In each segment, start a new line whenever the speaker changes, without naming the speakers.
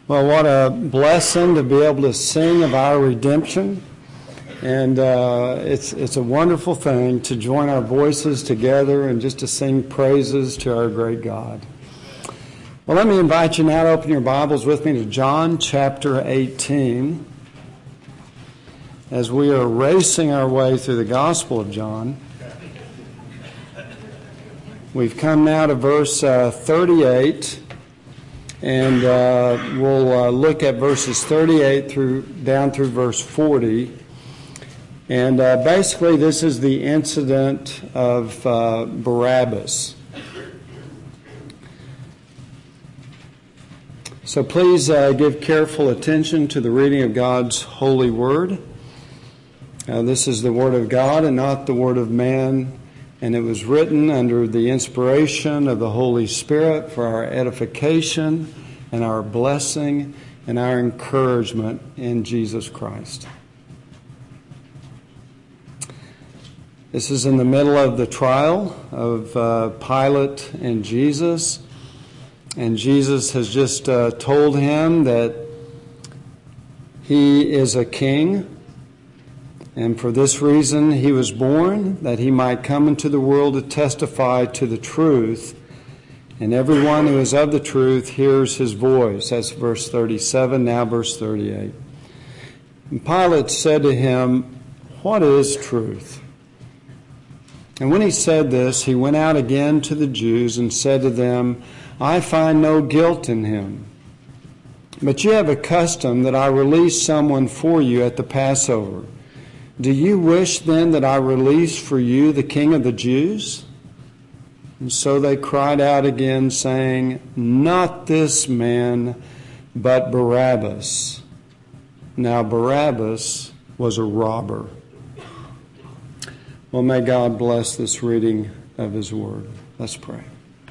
Well, what a blessing to be able to sing of our redemption. And it's a wonderful thing to join our voices together and just to sing praises to our great God. Well, let me invite you now to open your Bibles with me to John chapter 18. As we are racing our way through the Gospel of John, we've come now to verse 38. And we'll look at verses 38 down through verse 40. And basically this is the incident of Barabbas. So please give careful attention to the reading of God's holy word. This is the word of God and not the word of man. And it was written under the inspiration of the Holy Spirit for our edification and our blessing and our encouragement in Jesus Christ. This is in the middle of the trial of Pilate and Jesus. And Jesus has just told him that he is a king. And for this reason he was born, that he might come into the world to testify to the truth. And everyone who is of the truth hears his voice. That's verse 37, now verse 38. And Pilate said to him, "What is truth?" And when he said this, he went out again to the Jews and said to them, "I find no guilt in him. But you have a custom that I release someone for you at the Passover. Do you wish then that I release for you the King of the Jews?" And so they cried out again, saying, "Not this man, but Barabbas." Now Barabbas was a robber. Well, may God bless this reading of his word. Let's pray.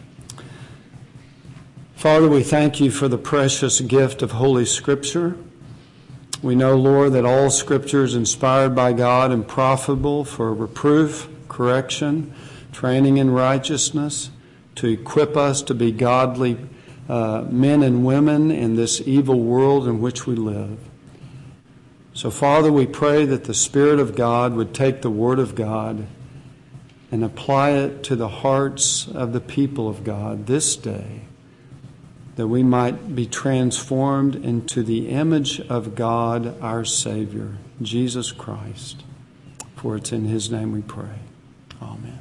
Father, we thank you for the precious gift of Holy Scripture. We know, Lord, that all Scripture is inspired by God and profitable for reproof, correction, training in righteousness, to equip us to be godly men and women in this evil world in which we live. So, Father, we pray that the Spirit of God would take the Word of God and apply it to the hearts of the people of God this day, that we might be transformed into the image of God, our Savior, Jesus Christ. For it's in his name we pray. Amen.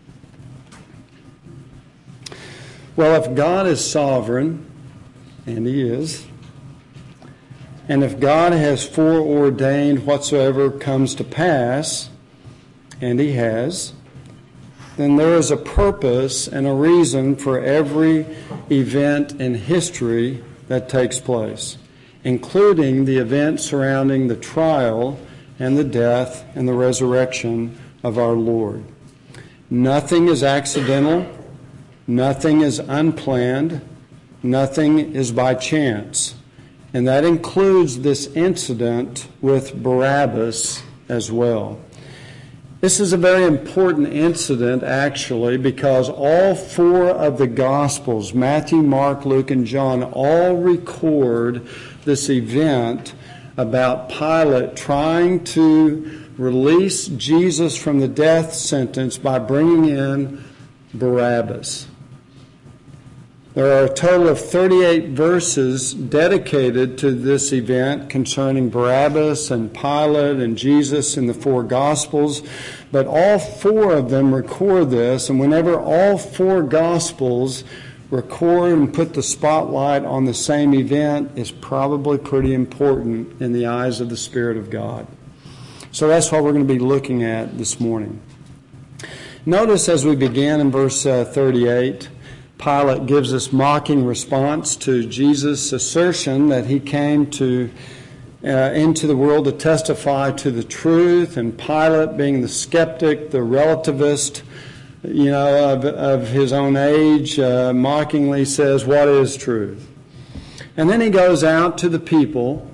Well, if God is sovereign, and he is, and if God has foreordained whatsoever comes to pass, and he has, then there is a purpose and a reason for every event in history that takes place, including the event surrounding the trial and the death and the resurrection of our Lord. Nothing is accidental, nothing is unplanned, nothing is by chance. And that includes this incident with Barabbas as well. This is a very important incident, actually, because all four of the Gospels, Matthew, Mark, Luke, and John, all record this event about Pilate trying to release Jesus from the death sentence by bringing in Barabbas. There are a total of 38 verses dedicated to this event concerning Barabbas and Pilate and Jesus in the four Gospels, but all four of them record this, and whenever all four Gospels record and put the spotlight on the same event, it's probably pretty important in the eyes of the Spirit of God. So that's what we're going to be looking at this morning. Notice as we begin in verse 38, Pilate gives this mocking response to Jesus' assertion that he came into the world to testify to the truth, and Pilate, being the skeptic, the relativist, of his own age, mockingly says, "What is truth?" And then he goes out to the people.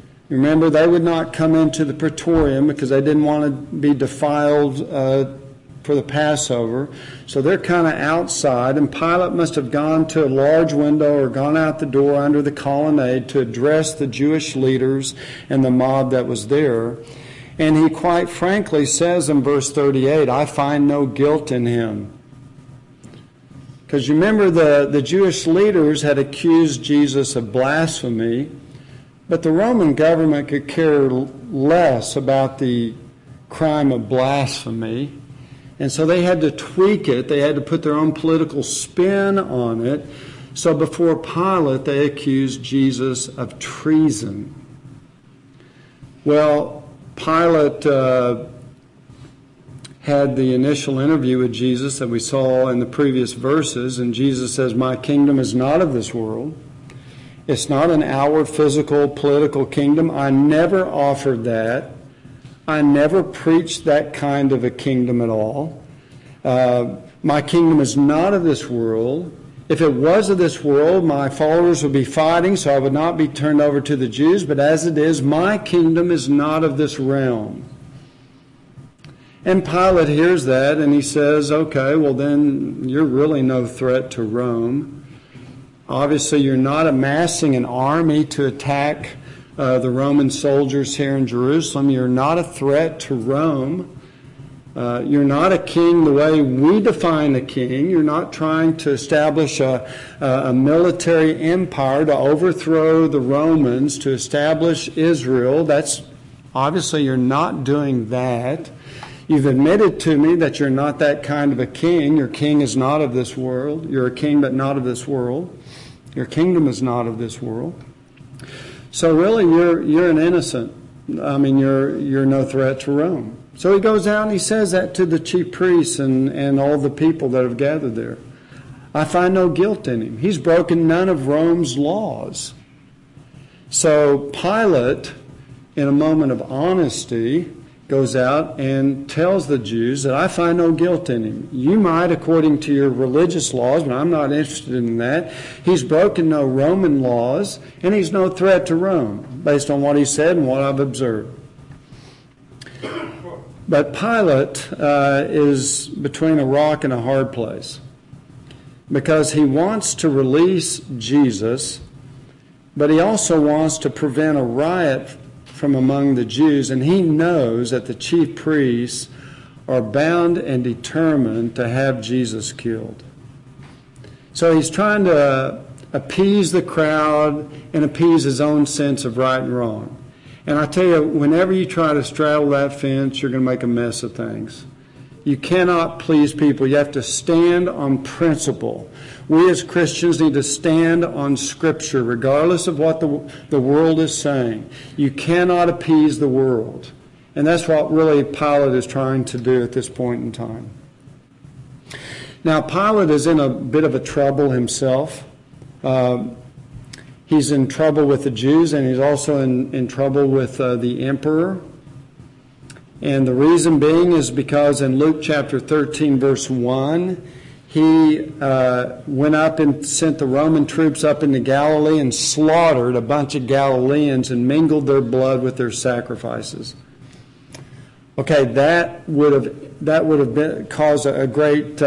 Remember, they would not come into the praetorium because they didn't want to be defiled for the Passover. So they're kind of outside, and Pilate must have gone to a large window or gone out the door under the colonnade to address the Jewish leaders and the mob that was there. And he quite frankly says in verse 38, I find no guilt in him. Because you remember the Jewish leaders had accused Jesus of blasphemy, but the Roman government could care less about the crime of blasphemy. And so they had to tweak it. They had to put their own political spin on it. So before Pilate, they accused Jesus of treason. Well, Pilate had the initial interview with Jesus that we saw in the previous verses, and Jesus says, my kingdom is not of this world. It's not an outward physical political kingdom. I never offered that. I never preached that kind of a kingdom at all. My kingdom is not of this world. If it was of this world, my followers would be fighting, so I would not be turned over to the Jews. But as it is, my kingdom is not of this realm. And Pilate hears that, and he says, okay, well then you're really no threat to Rome. Obviously, you're not amassing an army to attack the Roman soldiers here in Jerusalem. You're not a threat to Rome. You're not a king the way we define a king. You're not trying to establish a military empire to overthrow the Romans, to establish Israel. That's obviously you're not doing that. You've admitted to me that you're not that kind of a king. Your king is not of this world. You're a king, but not of this world. Your kingdom is not of this world. So really, you're an innocent. I mean, you're no threat to Rome. So he goes out and he says that to the chief priests and all the people that have gathered there. I find no guilt in him. He's broken none of Rome's laws. So Pilate, in a moment of honesty, goes out and tells the Jews that I find no guilt in him. You might, according to your religious laws, but I'm not interested in that. He's broken no Roman laws, and he's no threat to Rome, based on what he said and what I've observed. But Pilate is between a rock and a hard place, because he wants to release Jesus, but he also wants to prevent a riot from among the Jews, and he knows that the chief priests are bound and determined to have Jesus killed. So he's trying to appease the crowd and appease his own sense of right and wrong. And I tell you, whenever you try to straddle that fence, you're going to make a mess of things. You cannot please people. You have to stand on principle. We as Christians need to stand on Scripture, regardless of what the world is saying. You cannot appease the world. And that's what really Pilate is trying to do at this point in time. Now, Pilate is in a bit of a trouble himself. He's in trouble with the Jews, and he's also in trouble with the emperor. And the reason being is because in Luke chapter 13, verse 1, he went up and sent the Roman troops up into Galilee and slaughtered a bunch of Galileans and mingled their blood with their sacrifices. Okay, that would have caused a great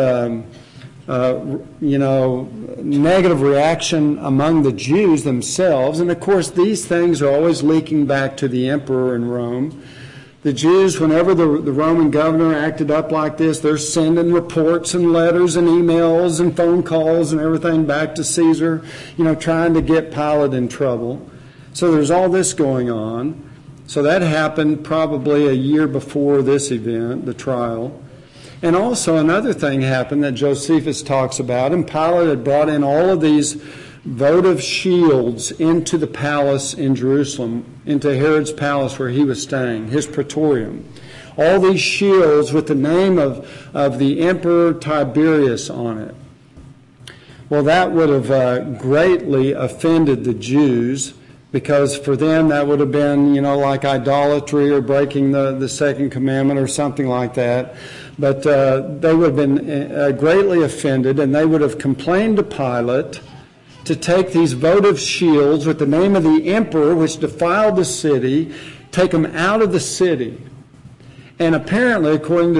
negative reaction among the Jews themselves. And of course, these things are always leaking back to the emperor in Rome. The Jews, whenever the Roman governor acted up like this, they're sending reports and letters and emails and phone calls and everything back to Caesar, trying to get Pilate in trouble. So there's all this going on. So that happened probably a year before this event, the trial. And also another thing happened that Josephus talks about, and Pilate had brought in all of these votive shields into the palace in Jerusalem, into Herod's palace where he was staying, his praetorium. All these shields with the name of the Emperor Tiberius on it. Well, that would have greatly offended the Jews, because for them that would have been, like idolatry or breaking the second commandment or something like that. But they would have been greatly offended, and they would have complained to Pilate to take these votive shields with the name of the emperor, which defiled the city, take them out of the city. And apparently, according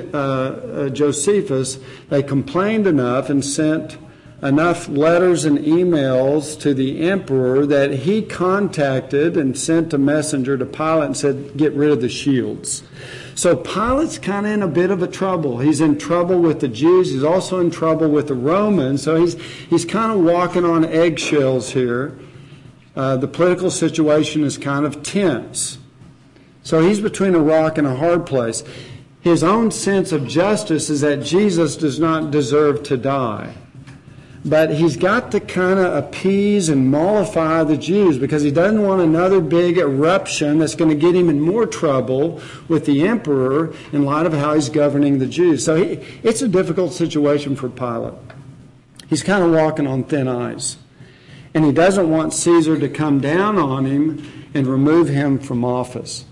to Josephus, they complained enough and sent enough letters and emails to the emperor that he contacted and sent a messenger to Pilate and said, get rid of the shields. So Pilate's kind of in a bit of a trouble. He's in trouble with the Jews. He's also in trouble with the Romans. So he's kind of walking on eggshells here. The political situation is kind of tense. So he's between a rock and a hard place. His own sense of justice is that Jesus does not deserve to die. But he's got to kind of appease and mollify the Jews because he doesn't want another big eruption that's going to get him in more trouble with the emperor in light of how he's governing the Jews. So it's a difficult situation for Pilate. He's kind of walking on thin ice. And he doesn't want Caesar to come down on him and remove him from office.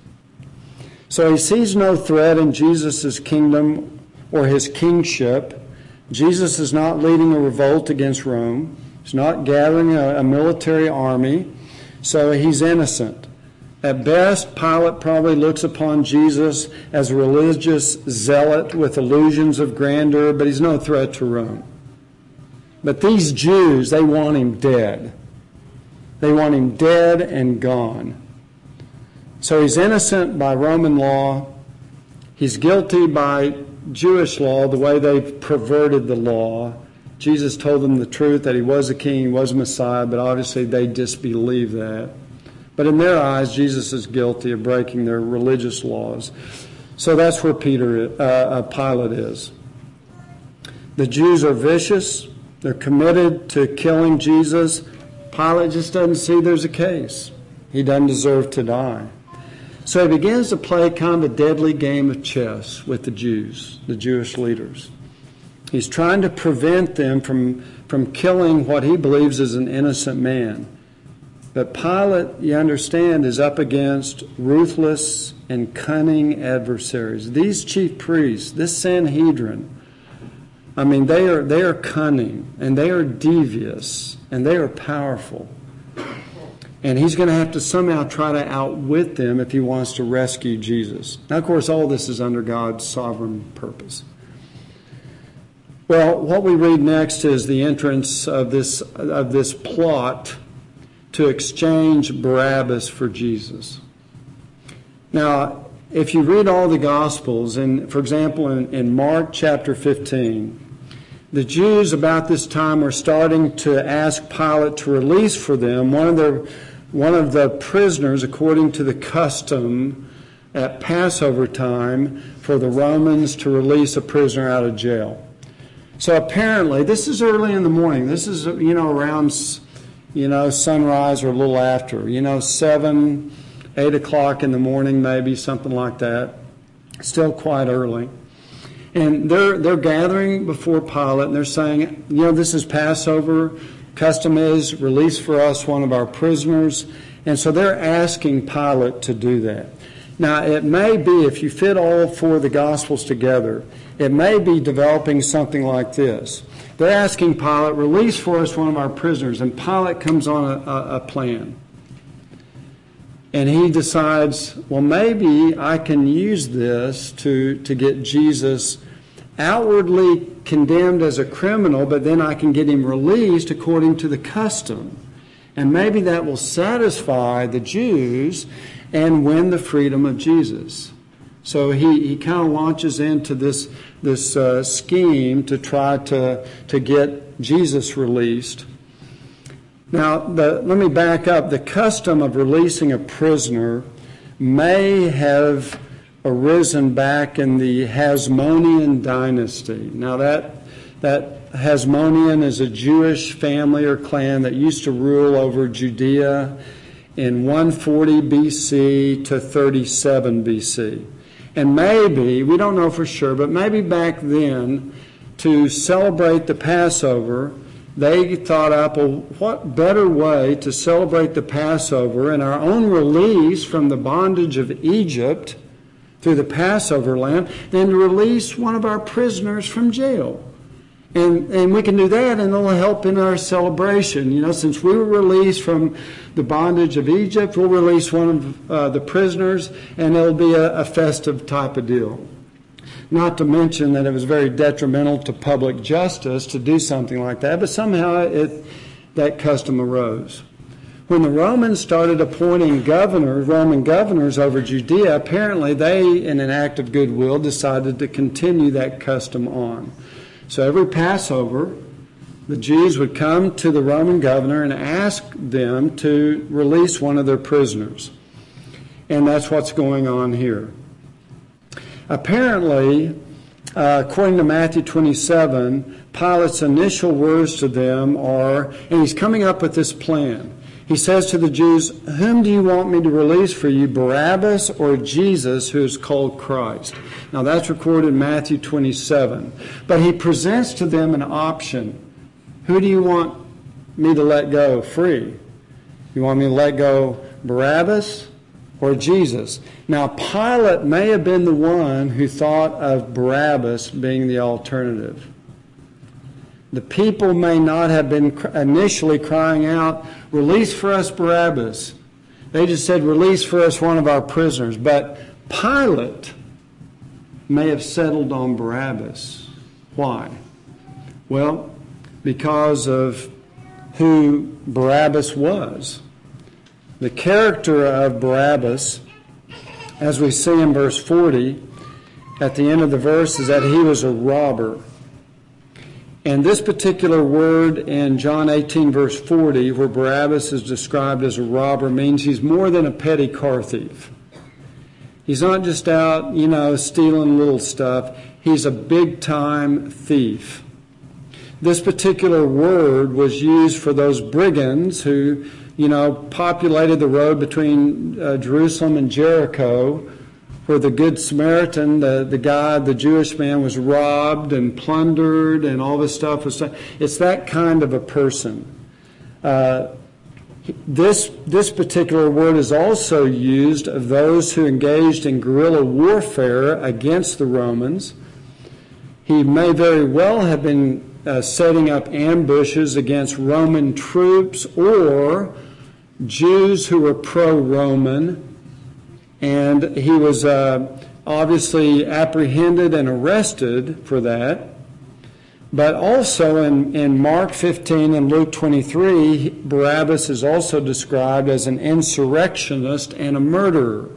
So he sees no threat in Jesus' kingdom or his kingship. Jesus is not leading a revolt against Rome. He's not gathering a military army. So he's innocent. At best, Pilate probably looks upon Jesus as a religious zealot with illusions of grandeur, but he's no threat to Rome. But these Jews, they want him dead. They want him dead and gone. So he's innocent by Roman law. He's guilty by Jewish law, the way they've perverted the law. Jesus told them the truth, that he was a king, he was a Messiah, but obviously they disbelieve that. But in their eyes, Jesus is guilty of breaking their religious laws. So that's where Pilate is. The Jews are vicious. They're committed to killing Jesus. Pilate just doesn't see there's a case. He doesn't deserve to die. So he begins to play kind of a deadly game of chess with the Jews, the Jewish leaders. He's trying to prevent them from killing what he believes is an innocent man. But Pilate, you understand, is up against ruthless and cunning adversaries. These chief priests, this Sanhedrin, I mean, they are cunning, and they are devious, and they are powerful. And he's going to have to somehow try to outwit them if he wants to rescue Jesus. Now, of course, all this is under God's sovereign purpose. Well, what we read next is the entrance of this plot to exchange Barabbas for Jesus. Now, if you read all the Gospels, and for example, in Mark chapter 15, the Jews about this time are starting to ask Pilate to release for them one of the prisoners, according to the custom at Passover time, for the Romans to release a prisoner out of jail. So apparently, this is early in the morning. This is, around, sunrise or a little after, 7, 8 o'clock in the morning, maybe, something like that. Still quite early. And they're gathering before Pilate, and they're saying, this is Passover. Custom is, release for us one of our prisoners. And so they're asking Pilate to do that. Now, it may be, if you fit all four of the Gospels together, it may be developing something like this. They're asking Pilate, release for us one of our prisoners. And Pilate comes on a plan. And he decides, well, maybe I can use this to get Jesus outwardly condemned as a criminal, but then I can get him released according to the custom. And maybe that will satisfy the Jews and win the freedom of Jesus. So he kind of launches into this scheme to try to get Jesus released. Now, let me back up. The custom of releasing a prisoner may have arisen back in the Hasmonean dynasty. Now, that Hasmonean is a Jewish family or clan that used to rule over Judea in 140 BC to 37 BC. And maybe, we don't know for sure, but maybe back then, to celebrate the Passover, they thought up, well, what better way to celebrate the Passover and our own release from the bondage of Egypt through the Passover lamb than to release one of our prisoners from jail. And we can do that, and it'll help in our celebration. You know, since we were released from the bondage of Egypt, we'll release one of the prisoners, and it'll be a festive type of deal. Not to mention that it was very detrimental to public justice to do something like that, but somehow that custom arose. When the Romans started appointing Roman governors over Judea, apparently they, in an act of goodwill, decided to continue that custom on. So every Passover, the Jews would come to the Roman governor and ask them to release one of their prisoners. And that's what's going on here. Apparently, according to Matthew 27, Pilate's initial words to them are, and he's coming up with this plan. He says to the Jews, "Whom do you want me to release for you, Barabbas or Jesus, who is called Christ?" Now that's recorded in Matthew 27. But he presents to them an option. Who do you want me to let go free? You want me to let go Barabbas or Jesus? Now Pilate may have been the one who thought of Barabbas being the alternative. The people may not have been initially crying out, "Release for us Barabbas." They just said, "Release for us one of our prisoners." But Pilate may have settled on Barabbas. Why? Well, because of who Barabbas was. The character of Barabbas, as we see in verse 40, at the end of the verse, is that he was a robber. And this particular word in John 18, verse 40, where Barabbas is described as a robber, means he's more than a petty car thief. He's not just out, stealing little stuff. He's a big-time thief. This particular word was used for those brigands who, populated the road between Jerusalem and Jericho, where the Good Samaritan, the Jewish man, was robbed and plundered and all this stuff was done. It's that kind of a person. This particular word is also used of those who engaged in guerrilla warfare against the Romans. He may very well have been setting up ambushes against Roman troops or Jews who were pro-Roman. And he was obviously apprehended and arrested for that. But also in Mark 15 and Luke 23, Barabbas is also described as an insurrectionist and a murderer.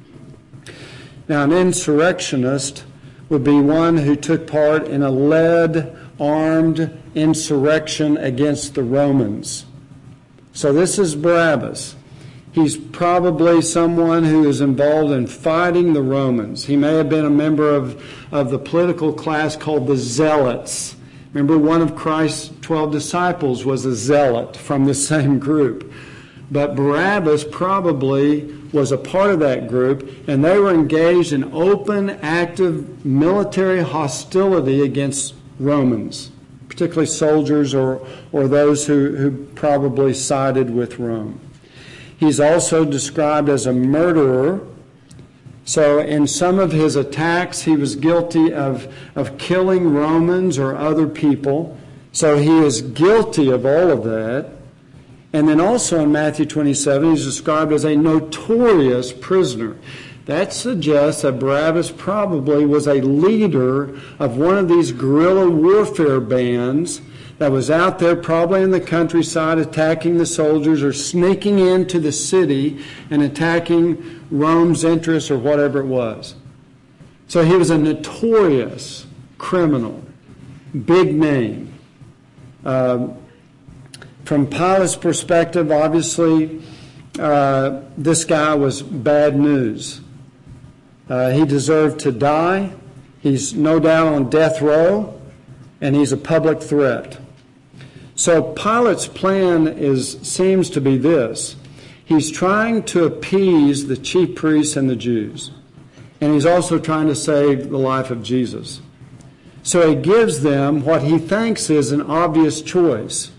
Now, an insurrectionist would be one who took part in a led, armed insurrection against the Romans. So this is Barabbas. He's probably someone who is involved in fighting the Romans. He may have been a member of the political class called the Zealots. Remember, one of Christ's 12 disciples was a zealot from the same group. But Barabbas probably was a part of that group, and they were engaged in open, active military hostility against Romans, particularly soldiers or those who probably sided with Rome. He's also described as a murderer. So in some of his attacks, he was guilty of killing Romans or other people. So he is guilty of all of that. And then also in Matthew 27, he's described as a notorious prisoner. That suggests that Barabbas probably was a leader of one of these guerrilla warfare bands that was out there probably in the countryside attacking the soldiers or sneaking into the city and attacking Rome's interests or whatever it was. So he was a notorious criminal, big name. From Pilate's perspective, obviously, this guy was bad news. He deserved to die. He's no doubt on death row, and he's a public threat. So Pilate's plan seems to be this. He's trying to appease the chief priests and the Jews. And he's also trying to save the life of Jesus. So he gives them what he thinks is an obvious choice.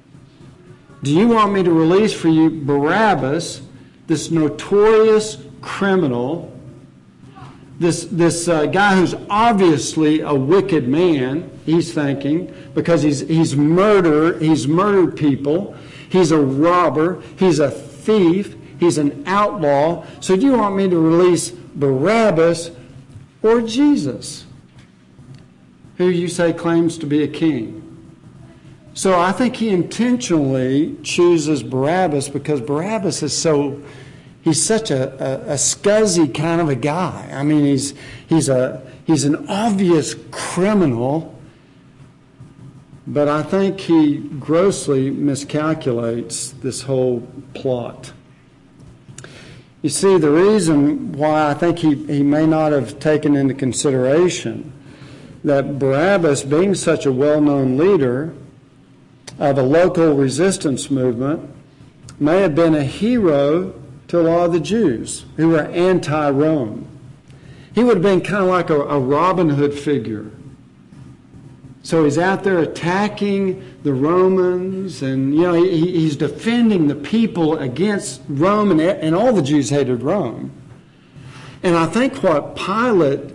Do you want me to release for you Barabbas, this notorious criminal, this guy who's obviously a wicked man, he's thinking, because he's murdered people, he's a robber, he's a thief, he's an outlaw. So do you want me to release Barabbas or Jesus, who you say claims to be a king? So I think he intentionally chooses Barabbas because Barabbas is he's such a scuzzy kind of a guy. I mean, he's an obvious criminal, but I think he grossly miscalculates this whole plot. You see, the reason why I think he may not have taken into consideration that Barabbas, being such a well-known leader of a local resistance movement, may have been a hero to a lot of the Jews who were anti-Rome. He would have been kind of like a Robin Hood figure. So he's out there attacking the Romans, and he's defending the people against Rome, and all the Jews hated Rome. And I think what Pilate,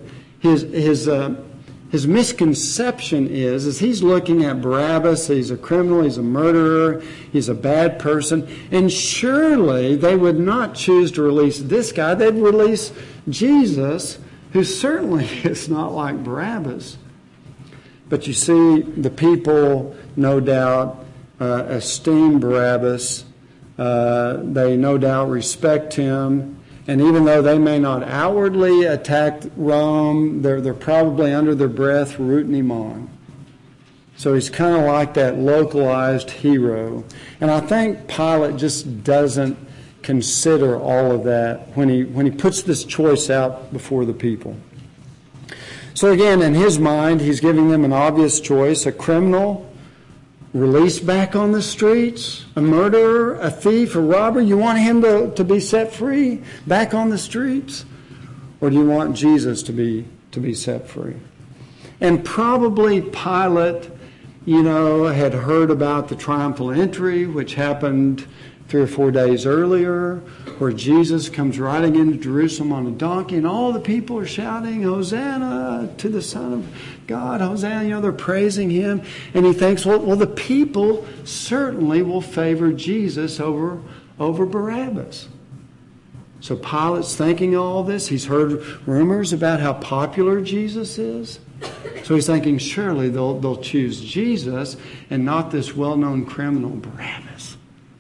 his misconception is he's looking at Barabbas, he's a criminal, he's a murderer, he's a bad person, and surely they would not choose to release this guy. They'd release Jesus, who certainly is not like Barabbas. But you see, the people, no doubt, esteem Barabbas. They no doubt respect him. And even though they may not outwardly attack Rome, they're probably under their breath rooting him on. So he's kind of like that localized hero. And I think Pilate just doesn't consider all of that when he puts this choice out before the people. So again, in his mind, he's giving them an obvious choice: a criminal released back on the streets, a murderer, a thief, a robber. You want him to be set free back on the streets? Or do you want Jesus to be set free? And probably Pilate, had heard about the triumphal entry, which happened 3 or 4 days earlier, where Jesus comes riding into Jerusalem on a donkey, and all the people are shouting, "Hosanna to the Son of God, Hosanna." They're praising him. And he thinks, well, the people certainly will favor Jesus over Barabbas. So Pilate's thinking all this. He's heard rumors about how popular Jesus is. So he's thinking, surely they'll choose Jesus and not this well-known criminal, Barabbas.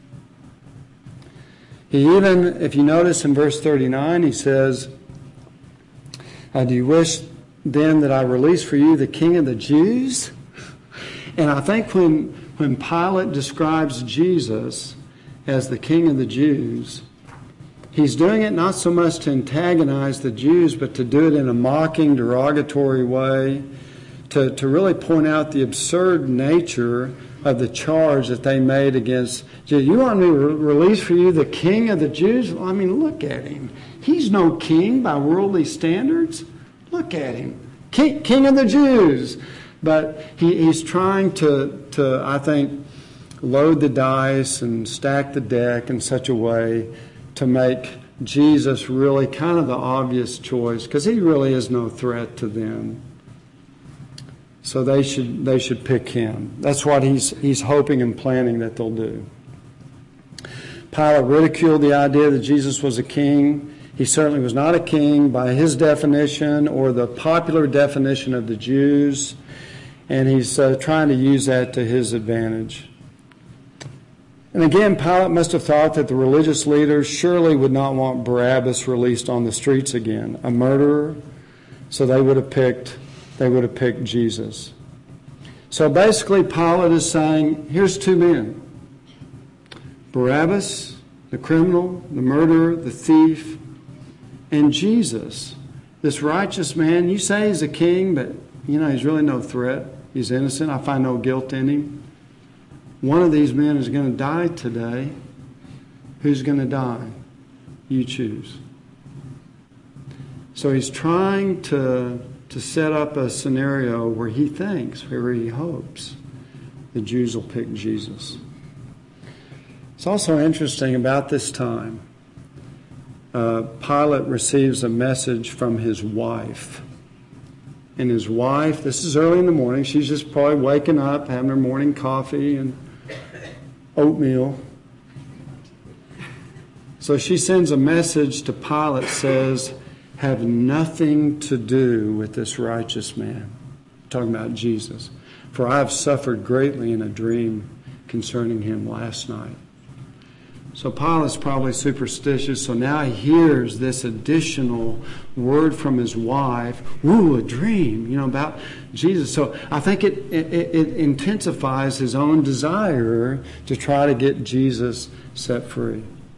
He even, if you notice in verse 39, he says, "Do you wish then that I release for you the King of the Jews?" And I think when Pilate describes Jesus as the King of the Jews, he's doing it not so much to antagonize the Jews, but to do it in a mocking, derogatory way, to really point out the absurd nature of the charge that they made against Jesus. You want me to release for you the King of the Jews? I mean, look at him. He's no king by worldly standards. Look at him. King of the Jews. But he's trying to, I think, load the dice and stack the deck in such a way to make Jesus really kind of the obvious choice, because he really is no threat to them. So they should pick him. That's what he's hoping and planning that they'll do. Pilate ridiculed the idea that Jesus was a king. He certainly was not a king by his definition or the popular definition of the Jews, and he's trying to use that to his advantage. And again, Pilate must have thought that the religious leaders surely would not want Barabbas released on the streets again, a murderer, so they would have picked Jesus. So basically Pilate is saying, here's two men: Barabbas, the criminal, the murderer, the thief, and Jesus, this righteous man. You say he's a king, but he's really no threat. He's innocent. I find no guilt in him. One of these men is going to die today. Who's going to die? You choose. So he's trying to set up a scenario where he thinks, where he hopes, the Jews will pick Jesus. It's also interesting about this time Pilate receives a message from his wife. And his wife, this is early in the morning, she's just probably waking up, having her morning coffee and oatmeal. So she sends a message to Pilate, says, have nothing to do with this righteous man. Talking about Jesus. For I have suffered greatly in a dream concerning him last night. So Pilate's probably superstitious, so now he hears this additional word from his wife, a dream, about Jesus. So I think it intensifies his own desire to try to get Jesus set free.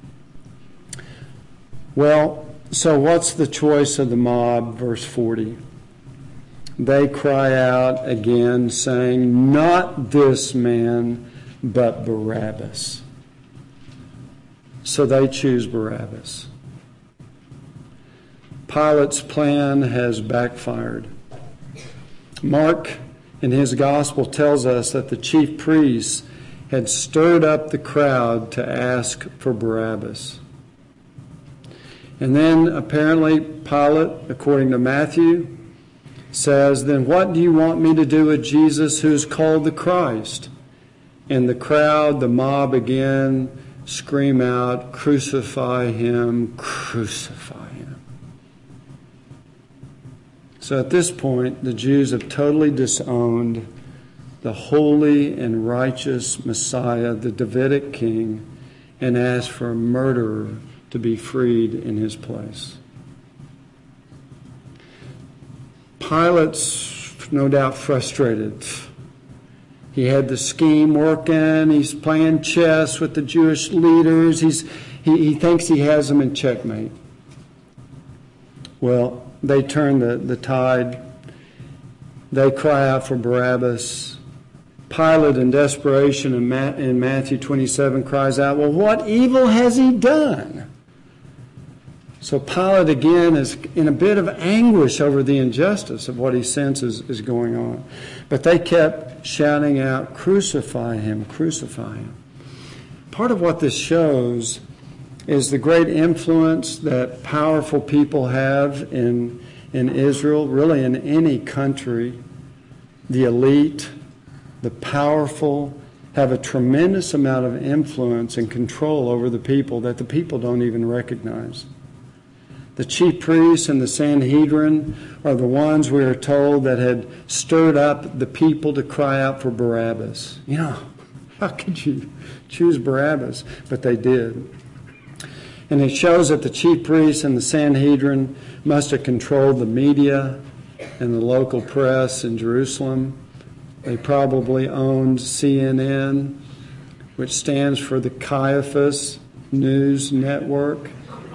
Well, so what's the choice of the mob? Verse 40. They cry out again, saying, not this man, but Barabbas. So they choose Barabbas. Pilate's plan has backfired. Mark, in his gospel, tells us that the chief priests had stirred up the crowd to ask for Barabbas. And then apparently Pilate, according to Matthew, says, then what do you want me to do with Jesus who's called the Christ? And the crowd, the mob again, scream out, crucify him, crucify him. So at this point, the Jews have totally disowned the holy and righteous Messiah, the Davidic king, and asked for a murderer to be freed in his place. Pilate's no doubt frustrated. He had the scheme working. He's playing chess with the Jewish leaders. He thinks he has them in checkmate. Well, they turn the tide. They cry out for Barabbas. Pilate, in desperation, in Matthew 27, cries out, well, what evil has he done? So Pilate, again, is in a bit of anguish over the injustice of what he senses is going on. But they kept shouting out, crucify him, crucify him. Part of what this shows is the great influence that powerful people have in Israel, really in any country. The elite, the powerful, have a tremendous amount of influence and control over the people that the people don't even recognize. The chief priests and the Sanhedrin are the ones, we are told, that had stirred up the people to cry out for Barabbas. How could you choose Barabbas? But they did. And it shows that the chief priests and the Sanhedrin must have controlled the media and the local press in Jerusalem. They probably owned CNN, which stands for the Caiaphas News Network.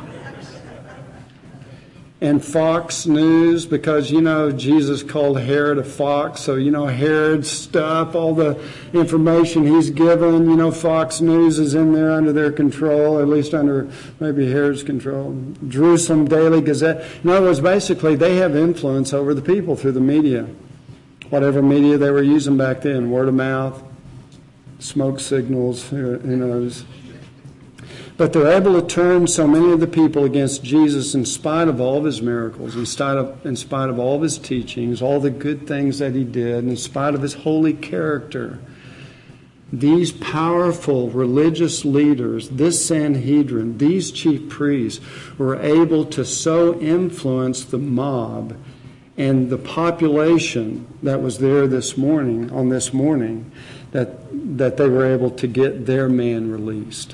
And Fox News, because, Jesus called Herod a fox. So, Herod's stuff, all the information he's given, Fox News is in there under their control, at least under maybe Herod's control. Jerusalem Daily Gazette. In other words, basically, they have influence over the people through the media. Whatever media they were using back then, word of mouth, smoke signals, who knows. But they're able to turn so many of the people against Jesus in spite of all of his miracles, in spite of all of his teachings, all the good things that he did, in spite of his holy character. These powerful religious leaders, this Sanhedrin, these chief priests, were able to so influence the mob and the population that was there on this morning, that they were able to get their man released.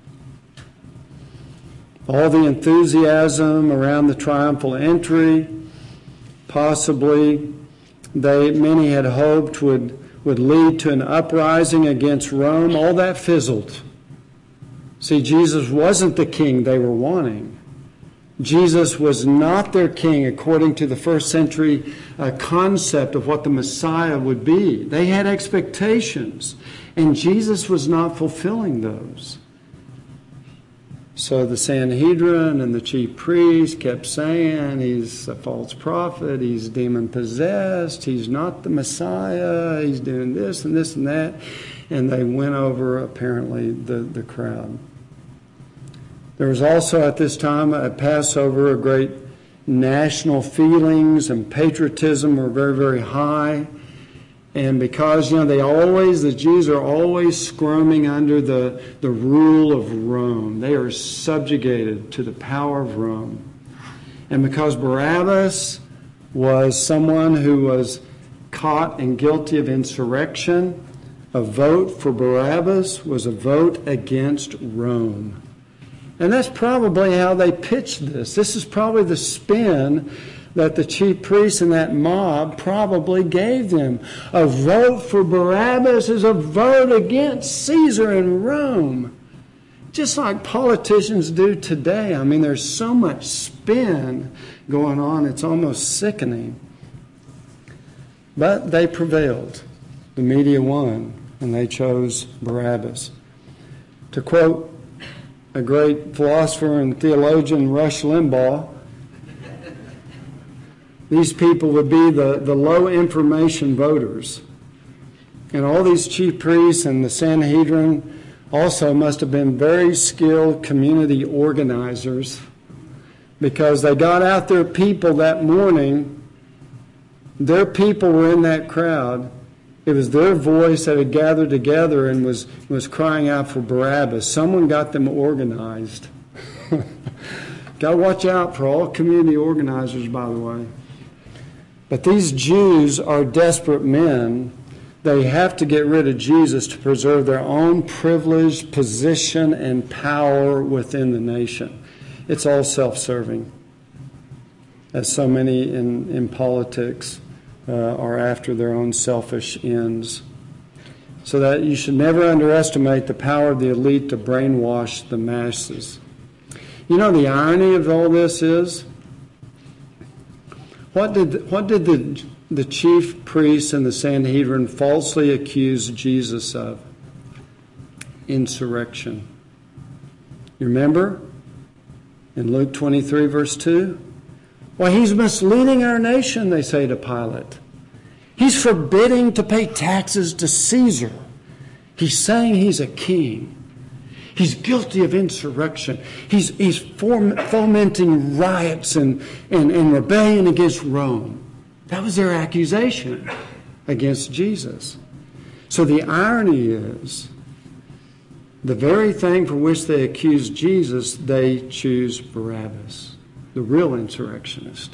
All the enthusiasm around the triumphal entry, possibly many had hoped would lead to an uprising against Rome, all that fizzled. See, Jesus wasn't the king they were wanting. Jesus was not their king according to the first century concept of what the Messiah would be. They had expectations, and Jesus was not fulfilling those. So the Sanhedrin and the chief priests kept saying he's a false prophet, he's demon-possessed, he's not the Messiah, he's doing this and this and that. And they went over, apparently, the crowd. There was also at this time at Passover a great national feelings and patriotism were very, very high. And because, the Jews are always squirming under the rule of Rome. They are subjugated to the power of Rome. And because Barabbas was someone who was caught and guilty of insurrection, a vote for Barabbas was a vote against Rome. And that's probably how they pitched this. This is probably the spin that the chief priests and that mob probably gave them. A vote for Barabbas is a vote against Caesar and Rome. Just like politicians do today. I mean, there's so much spin going on, it's almost sickening. But they prevailed. The media won, and they chose Barabbas. To quote a great philosopher and theologian, Rush Limbaugh, these people would be the low information voters. And all these chief priests and the Sanhedrin also must have been very skilled community organizers, because they got out their people that morning. Their people were in that crowd. It was their voice that had gathered together and was crying out for Barabbas. Someone got them organized. Got to watch out for all community organizers, by the way. But these Jews are desperate men. They have to get rid of Jesus to preserve their own privileged position and power within the nation. It's all self-serving, as so many in politics are after their own selfish ends. So that you should never underestimate the power of the elite to brainwash the masses. You know, the irony of all this is, what did the chief priests and the Sanhedrin falsely accuse Jesus of? Insurrection. You remember? In Luke 23, verse 2? Why, he's misleading our nation, they say to Pilate. He's forbidding to pay taxes to Caesar. He's saying he's a king. He's guilty of insurrection. He's fomenting riots and rebellion against Rome. That was their accusation against Jesus. So the irony is, the very thing for which they accuse Jesus, they choose Barabbas, the real insurrectionist.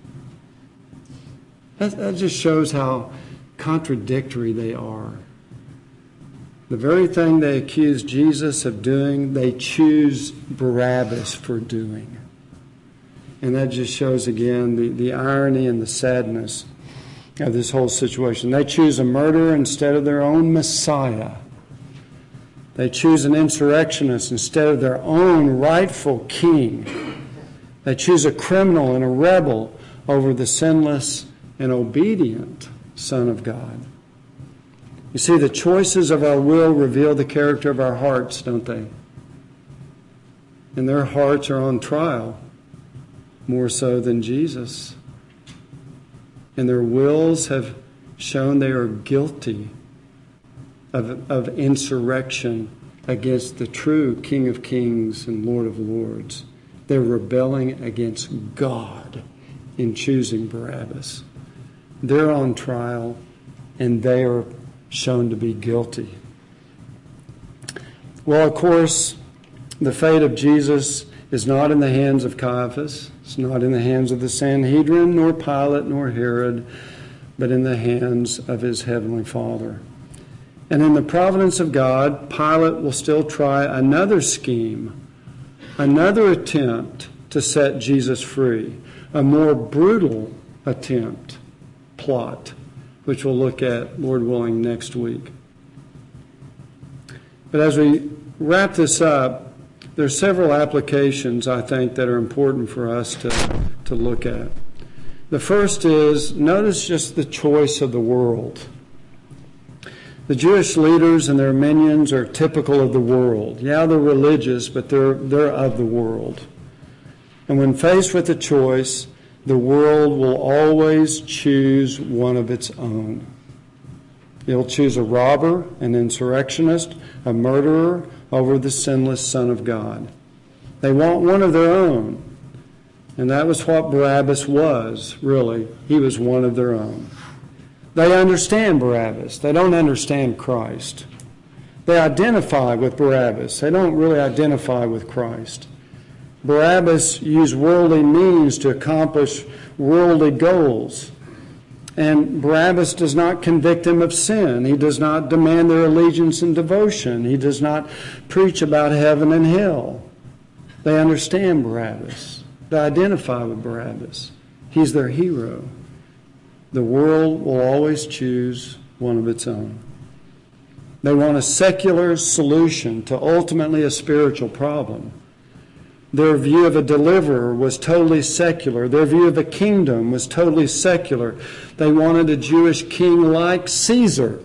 That just shows how contradictory they are. The very thing they accuse Jesus of doing, they choose Barabbas for doing. And that just shows again the irony and the sadness of this whole situation. They choose a murderer instead of their own Messiah. They choose an insurrectionist instead of their own rightful king. They choose a criminal and a rebel over the sinless and obedient Son of God. You see, the choices of our will reveal the character of our hearts, don't they? And their hearts are on trial, more so than Jesus. And their wills have shown they are guilty of insurrection against the true King of Kings and Lord of Lords. They're rebelling against God in choosing Barabbas. They're on trial, and they are shown to be guilty. Well, of course, the fate of Jesus is not in the hands of Caiaphas. It's not in the hands of the Sanhedrin, nor Pilate, nor Herod, but in the hands of his heavenly Father. And in the providence of God, Pilate will still try another scheme, another attempt to set Jesus free, a more brutal attempt, plot, which we'll look at, Lord willing, next week. But as we wrap this up, there are several applications, I think, that are important for us to look at. The first is, notice just the choice of the world. The Jewish leaders and their minions are typical of the world. Yeah, they're religious, but they're of the world. And when faced with a choice, the world will always choose one of its own. It'll choose a robber, an insurrectionist, a murderer over the sinless Son of God. They want one of their own. And that was what Barabbas was, really. He was one of their own. They understand Barabbas. They don't understand Christ. They identify with Barabbas. They don't really identify with Christ. Barabbas used worldly means to accomplish worldly goals. And Barabbas does not convict them of sin. He does not demand their allegiance and devotion. He does not preach about heaven and hell. They understand Barabbas. They identify with Barabbas. He's their hero. The world will always choose one of its own. They want a secular solution to ultimately a spiritual problem. Their view of a deliverer was totally secular. Their view of a kingdom was totally secular. They wanted a Jewish king like Caesar.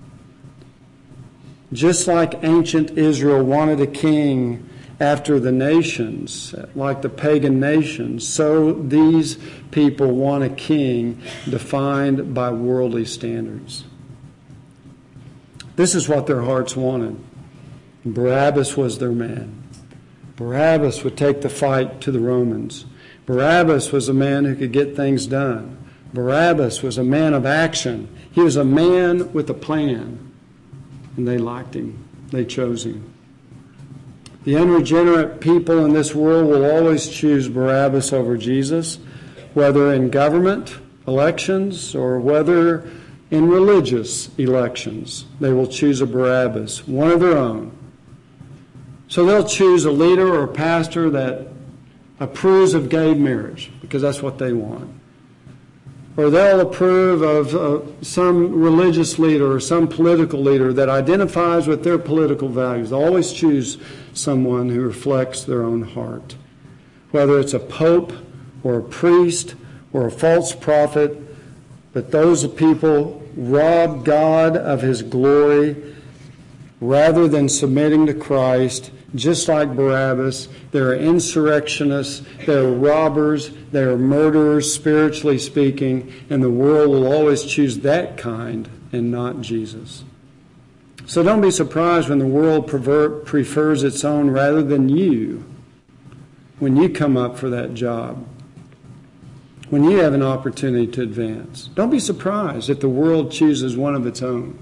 Just like ancient Israel wanted a king after the nations, like the pagan nations, so these people want a king defined by worldly standards. This is what their hearts wanted. Barabbas was their man. Barabbas would take the fight to the Romans. Barabbas was a man who could get things done. Barabbas was a man of action. He was a man with a plan. And they liked him. They chose him. The unregenerate people in this world will always choose Barabbas over Jesus, whether in government elections or whether in religious elections. They will choose a Barabbas, one of their own. So they'll choose a leader or a pastor that approves of gay marriage, because that's what they want. Or they'll approve of some religious leader or some political leader that identifies with their political values. They'll always choose someone who reflects their own heart. Whether it's a pope or a priest or a false prophet, but those people rob God of his glory rather than submitting to Christ. Just like Barabbas, they're insurrectionists, they're robbers, they're murderers, spiritually speaking, and the world will always choose that kind and not Jesus. So don't be surprised when the world prefers its own rather than you when you come up for that job, when you have an opportunity to advance. Don't be surprised if the world chooses one of its own.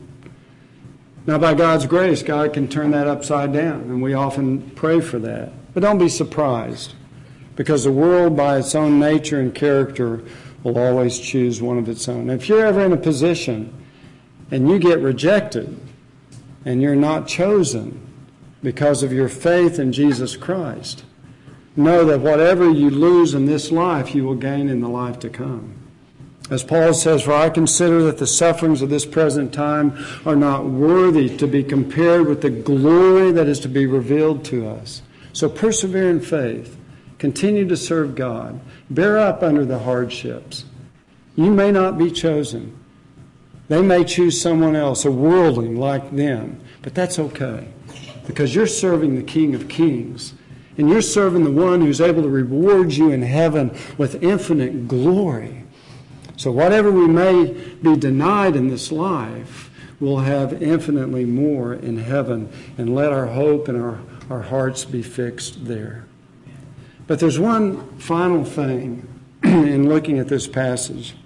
Now, by God's grace, God can turn that upside down, and we often pray for that. But don't be surprised, because the world, by its own nature and character, will always choose one of its own. If you're ever in a position and you get rejected and you're not chosen because of your faith in Jesus Christ, know that whatever you lose in this life, you will gain in the life to come. As Paul says, for I consider that the sufferings of this present time are not worthy to be compared with the glory that is to be revealed to us. So persevere in faith. Continue to serve God. Bear up under the hardships. You may not be chosen. They may choose someone else, a worldling like them. But that's okay, because you're serving the King of Kings. And you're serving the one who's able to reward you in heaven with infinite glory. So whatever we may be denied in this life, we'll have infinitely more in heaven. And let our hope and our hearts be fixed there. But there's one final thing in looking at this passage.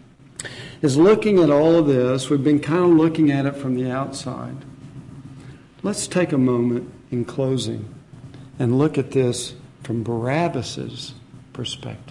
Is looking at all of this, we've been kind of looking at it from the outside. Let's take a moment in closing and look at this from Barabbas's perspective.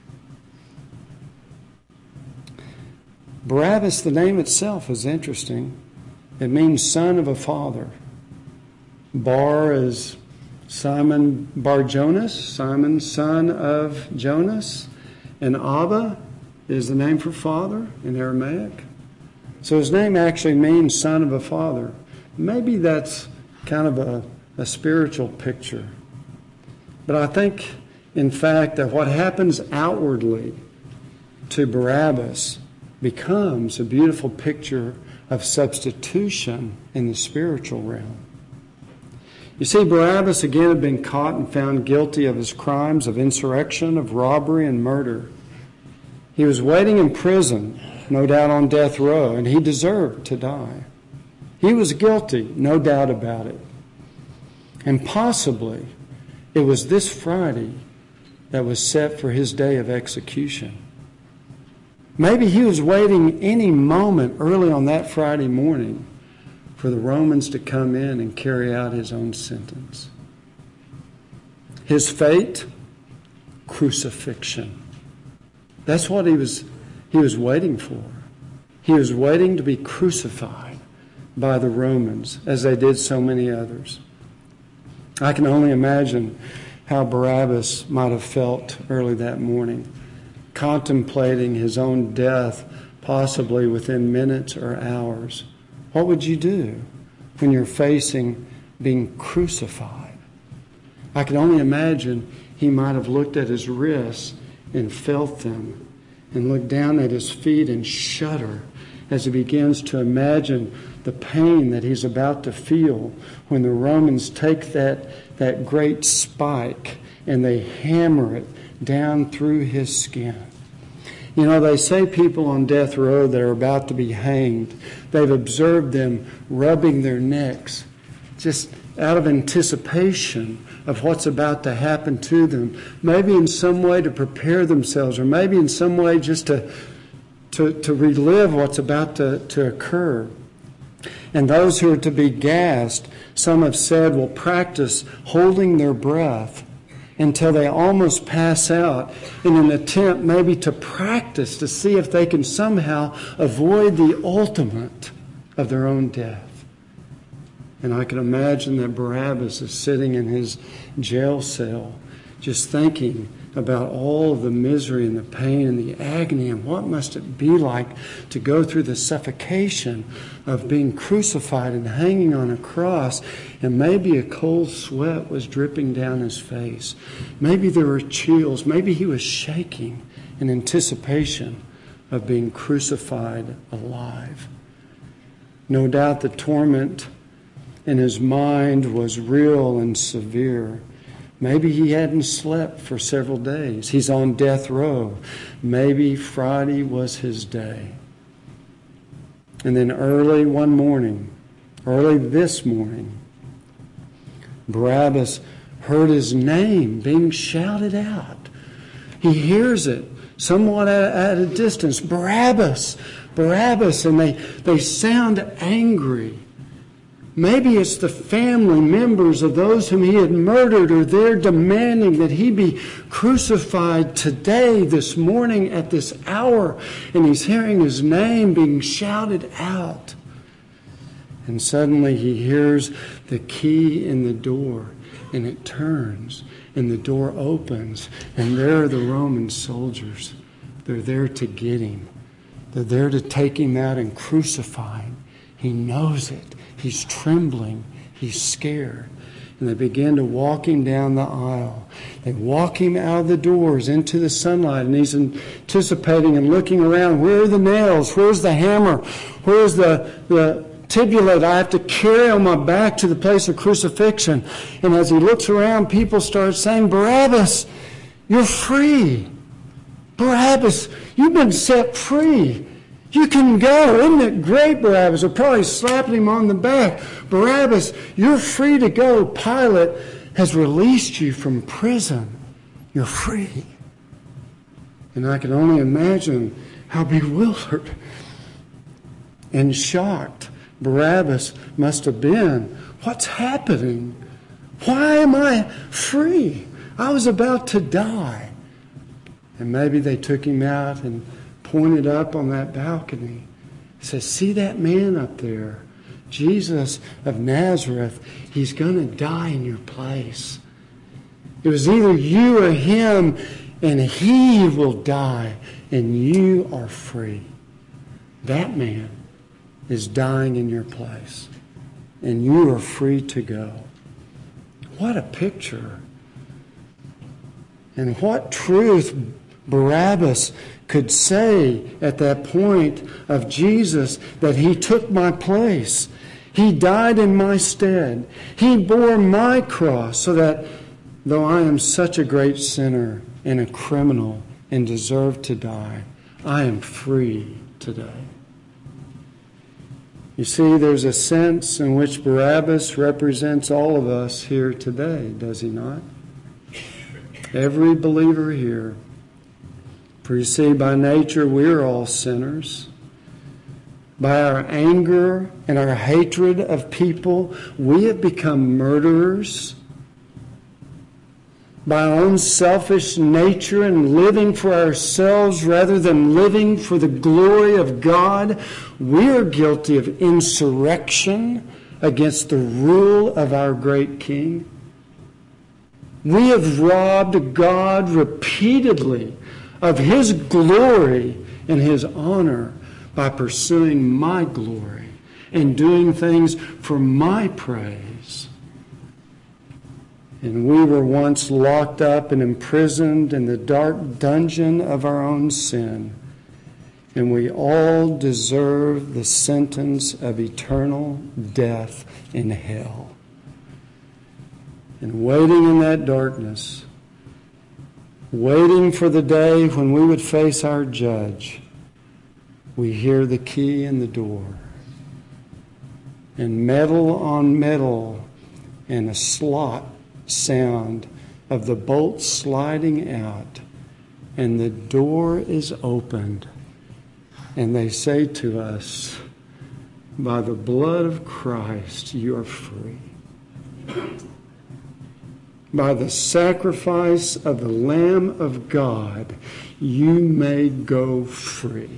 Barabbas, the name itself is interesting. It means son of a father. Bar is Simon Bar Jonas, Simon son of Jonas. And Abba is the name for father in Aramaic. So his name actually means son of a father. Maybe that's kind of a spiritual picture. But I think, in fact, that what happens outwardly to Barabbas becomes a beautiful picture of substitution in the spiritual realm. You see, Barabbas again had been caught and found guilty of his crimes of insurrection, of robbery, and murder. He was waiting in prison, no doubt on death row, and he deserved to die. He was guilty, no doubt about it. And possibly, It was this Friday that was set for his day of execution. Maybe he was waiting any moment early on that Friday morning for the Romans to come in and carry out his own sentence. His fate, crucifixion. That's what he was waiting for. He was waiting to be crucified by the Romans, as they did so many others. I can only imagine how Barabbas might have felt early that morning, contemplating his own death, possibly within minutes or hours. What would you do when you're facing being crucified? I can only imagine he might have looked at his wrists and felt them, and looked down at his feet and shudder as he begins to imagine the pain that he's about to feel when the Romans take that great spike and they hammer it down through his skin. You know, they say people on death row that are about to be hanged, they've observed them rubbing their necks just out of anticipation of what's about to happen to them, maybe in some way to prepare themselves, or maybe in some way just to relive what's about to occur. And those who are to be gassed, some have said, will practice holding their breath until they almost pass out in an attempt maybe to practice to see if they can somehow avoid the ultimate of their own death. And I can imagine that Barabbas is sitting in his jail cell just thinking about all of the misery and the pain and the agony and what must it be like to go through the suffocation of being crucified and hanging on a cross, and maybe a cold sweat was dripping down his face. Maybe there were chills. Maybe he was shaking in anticipation of being crucified alive. No doubt the torment in his mind was real and severe. Maybe he hadn't slept for several days. He's on death row. Maybe Friday was his day. And then early this morning, Barabbas heard his name being shouted out. He hears it somewhat at a distance. Barabbas, Barabbas, and they sound angry. Maybe it's the family members of those whom he had murdered, or they're demanding that he be crucified today, this morning, at this hour. And he's hearing his name being shouted out. And suddenly he hears the key in the door, and it turns, and the door opens, and there are the Roman soldiers. They're there to get him. They're there to take him out and crucify him. He knows it. He's trembling. He's scared. And they begin to walk him down the aisle. They walk him out of the doors into the sunlight, and he's anticipating and looking around. Where are the nails? Where's the hammer? Where's the tibulate I have to carry on my back to the place of crucifixion? And as he looks around, people start saying, Barabbas, you're free. Barabbas, you've been set free. You can go. Isn't it great, Barabbas? They're probably slapping him on the back. Barabbas, you're free to go. Pilate has released you from prison. You're free. And I can only imagine how bewildered and shocked Barabbas must have been. What's happening? Why am I free? I was about to die. And maybe they took him out and pointed up on that balcony. He says, see that man up there? Jesus of Nazareth. He's going to die in your place. It was either you or him, and he will die, and you are free. That man is dying in your place, and you are free to go. What a picture. And what truth Barabbas could say at that point of Jesus, that he took my place. He died in my stead. He bore my cross so that though I am such a great sinner and a criminal and deserve to die, I am free today. You see, there's a sense in which Barabbas represents all of us here today, does he not? every believer here. For you see, by nature we are all sinners. By our anger and our hatred of people, we have become murderers. By our own selfish nature and living for ourselves rather than living for the glory of God, we are guilty of insurrection against the rule of our great King. We have robbed God repeatedly of His glory and His honor by pursuing my glory and doing things for my praise. And we were once locked up and imprisoned in the dark dungeon of our own sin. And we all deserve the sentence of eternal death in hell. And waiting in that darkness, waiting for the day when we would face our judge, we hear the key in the door. And metal on metal and a slot sound of the bolt sliding out, and the door is opened, and they say to us, by the blood of Christ you are free. By the sacrifice of the Lamb of God you may go free.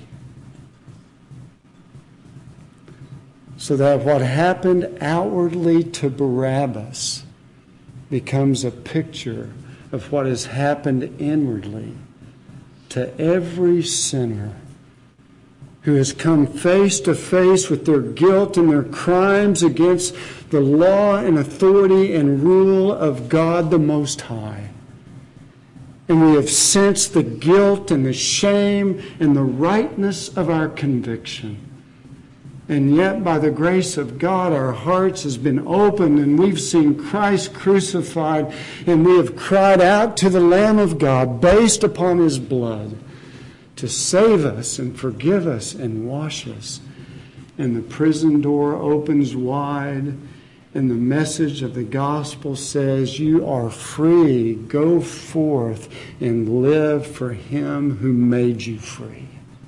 So that what happened outwardly to Barabbas becomes a picture of what has happened inwardly to every sinner who has come face to face with their guilt and their crimes against the law and authority and rule of God the Most High. And we have sensed the guilt and the shame and the rightness of our conviction. And yet, by the grace of God, our hearts has been opened and we've seen Christ crucified, and we have cried out to the Lamb of God based upon His blood to save us and forgive us and wash us. And the prison door opens wide, and the message of the gospel says, you are free. Go forth and live for Him who made you free.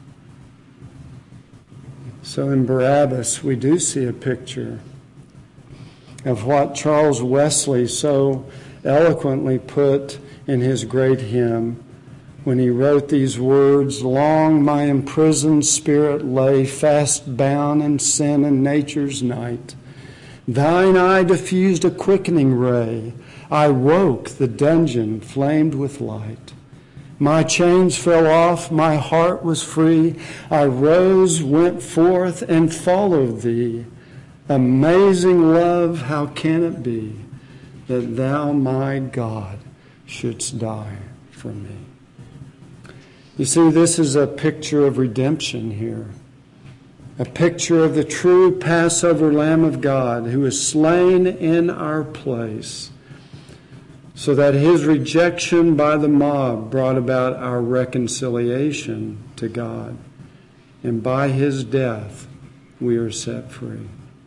So in Barabbas, we do see a picture of what Charles Wesley so eloquently put in his great hymn when he wrote these words, long my imprisoned spirit lay, fast bound in sin and nature's night. Thine eye diffused a quickening ray. I woke, the dungeon flamed with light. My chains fell off, my heart was free. I rose, went forth, and followed Thee. Amazing love, how can it be that Thou, my God, shouldst die for me? You see, this is a picture of redemption here. A picture of the true Passover Lamb of God who is slain in our place, so that His rejection by the mob brought about our reconciliation to God. And by His death, we are set free.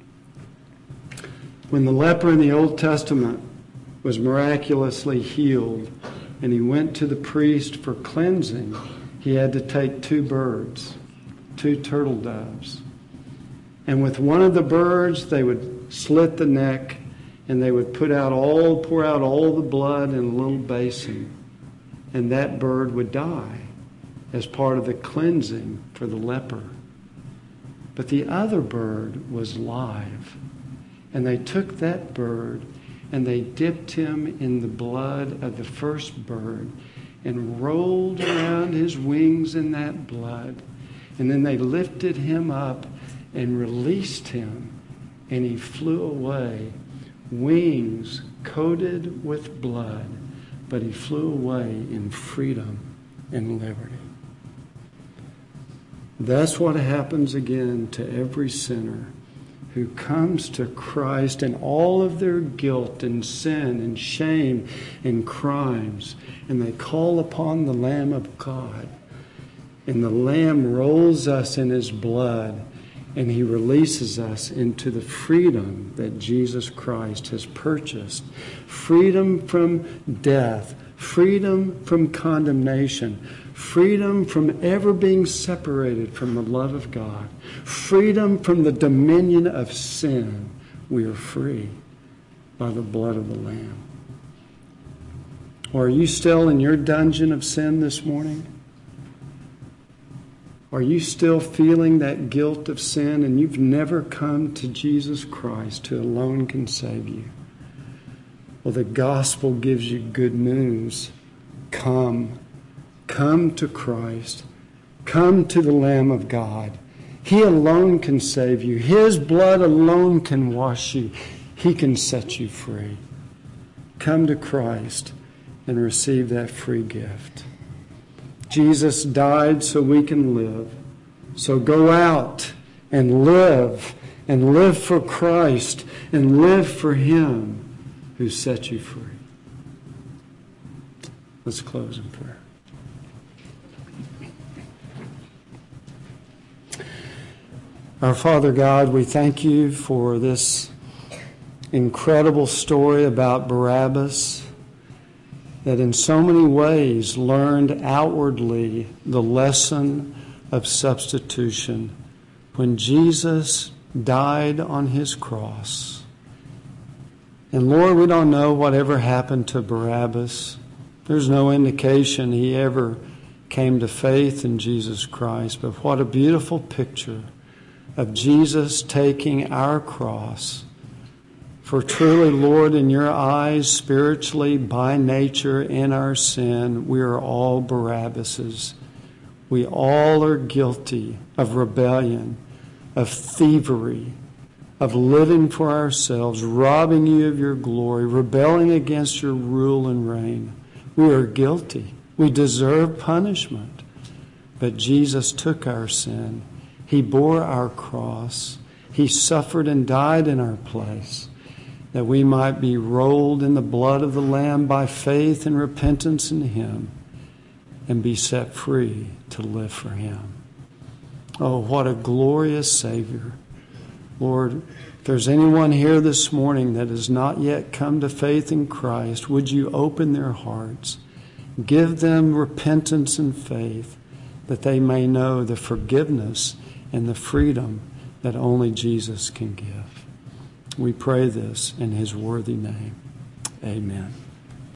When the leper in the Old Testament was miraculously healed, and he went to the priest for cleansing, he had to take 2 birds, 2 turtle doves. And with one of the birds, they would slit the neck, and they would pour out all the blood in a little basin. And that bird would die as part of the cleansing for the leper. But the other bird was live. And they took that bird and they dipped him in the blood of the first bird and rolled around his wings in that blood. And then they lifted him up and released him, and he flew away, wings coated with blood, but he flew away in freedom and liberty. That's what happens again to every sinner who comes to Christ in all of their guilt and sin and shame and crimes, and they call upon the Lamb of God, and the Lamb rolls us in His blood, and He releases us into the freedom that Jesus Christ has purchased. Freedom from death, freedom from condemnation, freedom from ever being separated from the love of God, freedom from the dominion of sin. We are free by the blood of the Lamb. Or are you still in your dungeon of sin this morning? Are you still feeling that guilt of sin and you've never come to Jesus Christ, who alone can save you? Well, the gospel gives you good news. Come. Come to Christ. Come to the Lamb of God. He alone can save you. His blood alone can wash you. He can set you free. Come to Christ and receive that free gift. Jesus died so we can live. So go out and live for Christ and live for Him who set you free. Let's close in prayer. Our Father God, we thank you for this incredible story about Barabbas that in so many ways learned outwardly the lesson of substitution when Jesus died on his cross. And Lord, we don't know whatever happened to Barabbas. There's no indication he ever came to faith in Jesus Christ, but what a beautiful picture of Jesus taking our cross. For truly, Lord, in your eyes, spiritually, by nature, in our sin, we are all Barabbases. We all are guilty of rebellion, of thievery, of living for ourselves, robbing you of your glory, rebelling against your rule and reign. We are guilty. We deserve punishment. But Jesus took our sin. He bore our cross. He suffered and died in our place, that we might be rolled in the blood of the Lamb by faith and repentance in Him and be set free to live for Him. Oh, what a glorious Savior. Lord, if there's anyone here this morning that has not yet come to faith in Christ, would you open their hearts, give them repentance and faith, that they may know the forgiveness and the freedom that only Jesus can give. We pray this in His worthy name. Amen.